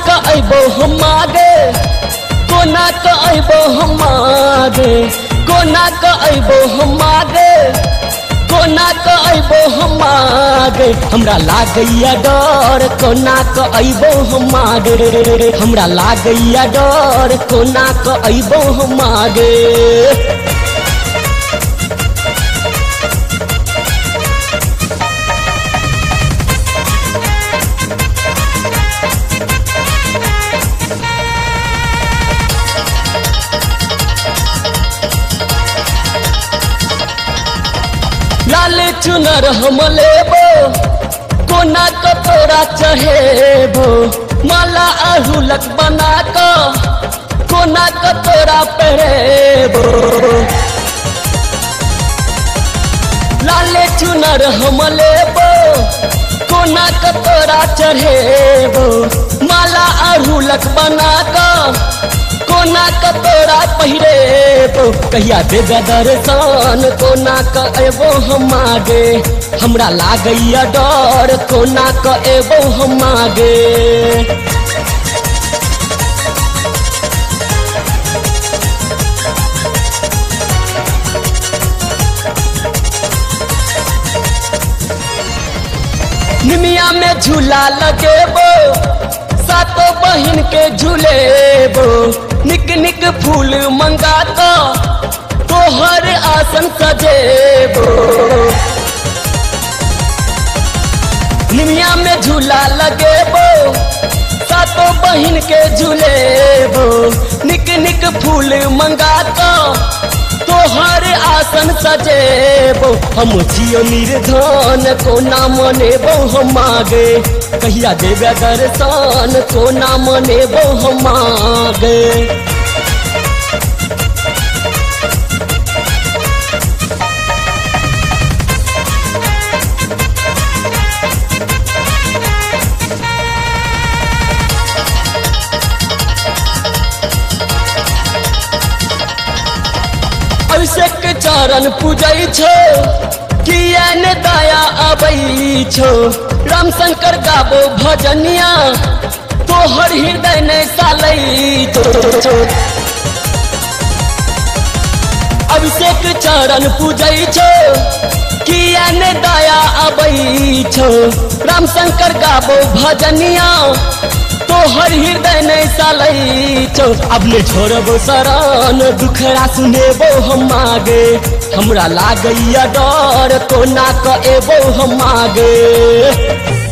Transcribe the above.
क अइबो हम आगे कोना क अइबो हम आगे कोना क अइबो हम आगे कोना क अइबो हम आगे हमरा लागैया डर कोना क अइबो हम आगे हमरा लागैया डर कोना क अइबो हम आगे लाल चुनर हम लेबो कोना क तोरा चढ़ेबो माला अहुलक बना क कोना क तोरा पहरेबो लाल चुनर हम लेबो कोना क तोरा चढ़ेबो माला अहुलक बना क कोना क तोरा पहिरेबो कहिया देगा दर्शन कोना क अइबो हम आगे हमरा लागैया डर कोना क अइबो हम आगे निमिया में झूला लगेबो सातो बहिन के झूलेबो निक निक फूल मंगा क तोहर आसन सजेबो निमिया में झूला लगेबो सातो बहिन के झूलेबो निक निक फूल मंगा क तोहर आसन सजेबो हम जियो निर्धन कोना मनेबो हम आगे कहिया देबे दर्शन कोना मनेबो हम आगे अभिषेक चरण पूजै छो किया ने दया अबै छो राम शंकर गाबो भजनिया तोहर हृदय ने सालै छो अभिषेक चरण पूजै छो किया ने दया अबै छो राम शंकर गाबो भजनिया तोहर हृदय नहीं सालै छो अब ले छोड़बो शरण दुखड़ा सुनेबो हम आगे हमरा लागैया डर कोना क अइबो हम आगे।